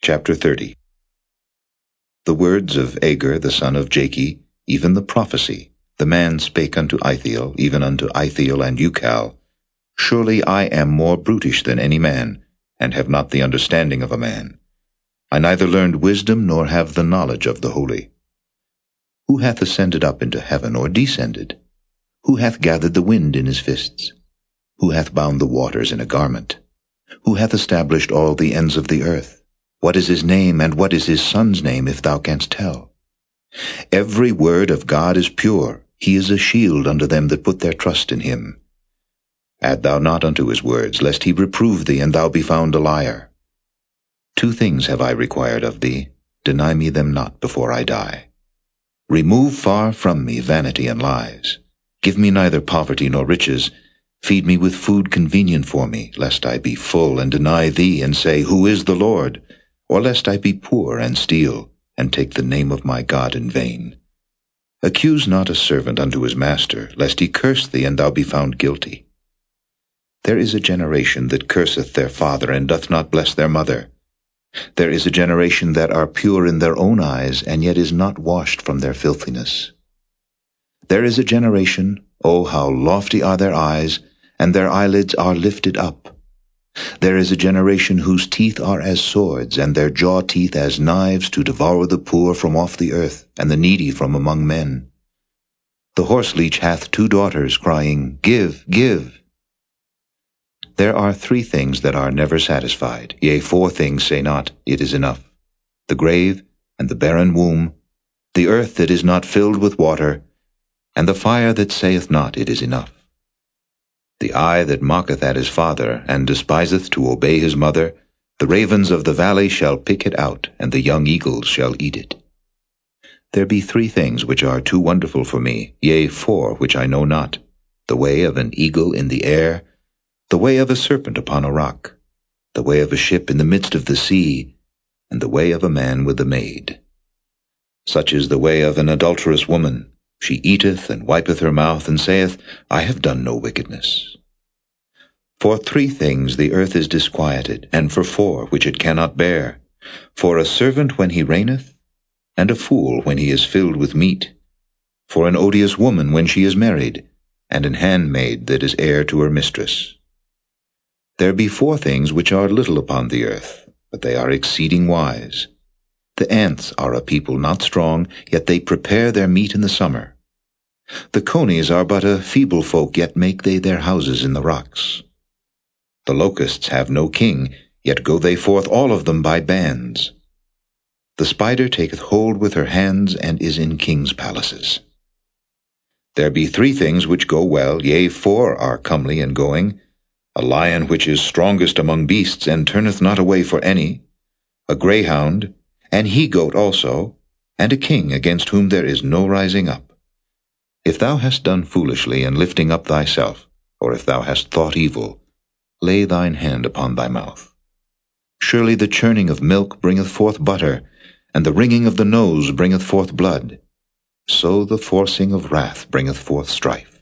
Chapter 30. The words of Agur the son of Jakeh, even the prophecy, the man spake unto Ithiel, even unto Ithiel and Ucal, Surely I am more brutish than any man, and have not the understanding of a man. I neither learned wisdom, nor have the knowledge of the holy. Who hath ascended up into heaven, or descended? Who hath gathered the wind in his fists? Who hath bound the waters in a garment? Who hath established all the ends of the earth? What is his name, and what is his son's name, if thou canst tell? Every word of God is pure. He is a shield unto them that put their trust in him. Add thou not unto his words, lest he reprove thee, and thou be found a liar. 2 things have I required of thee. Deny me them not before I die. Remove far from me vanity and lies. Give me neither poverty nor riches. Feed me with food convenient for me, lest I be full and deny thee, and say, Who is the Lord? Or lest I be poor and steal, and take the name of my God in vain. Accuse not a servant unto his master, lest he curse thee, and thou be found guilty. There is a generation that curseth their father, and doth not bless their mother. There is a generation that are pure in their own eyes, and yet is not washed from their filthiness. There is a generation, O how lofty are their eyes, and their eyelids are lifted up. There is a generation whose teeth are as swords, and their jaw teeth as knives, to devour the poor from off the earth, and the needy from among men. The horseleech hath 2 daughters, crying, Give, give. There are 3 things that are never satisfied, yea, 4 things say not, It is enough: the grave, and the barren womb, the earth that is not filled with water, and the fire that saith not, It is enough. The eye that mocketh at his father, and despiseth to obey his mother, the ravens of the valley shall pick it out, and the young eagles shall eat it. There be 3 things which are too wonderful for me, yea, 4 which I know not: the way of an eagle in the air, the way of a serpent upon a rock, the way of a ship in the midst of the sea, and the way of a man with a maid. Such is the way of an adulterous woman. She eateth and wipeth her mouth, and saith, I have done no wickedness. For 3 things the earth is disquieted, and for 4 which it cannot bear: for a servant when he reigneth, and a fool when he is filled with meat; for an odious woman when she is married, and an handmaid that is heir to her mistress. There be 4 things which are little upon the earth, but they are exceeding wise. The ants are a people not strong, yet they prepare their meat in the summer. The conies are but a feeble folk, yet make they their houses in the rocks. The locusts have no king, yet go they forth all of them by bands. The spider taketh hold with her hands, and is in kings' palaces. There be 3 things which go well, yea, 4 are comely in going: a lion which is strongest among beasts, and turneth not away for any; a greyhound, an he-goat also, and a king against whom there is no rising up. If thou hast done foolishly in lifting up thyself, or if thou hast thought evil, lay thine hand upon thy mouth. Surely the churning of milk bringeth forth butter, and the wringing of the nose bringeth forth blood. So the forcing of wrath bringeth forth strife.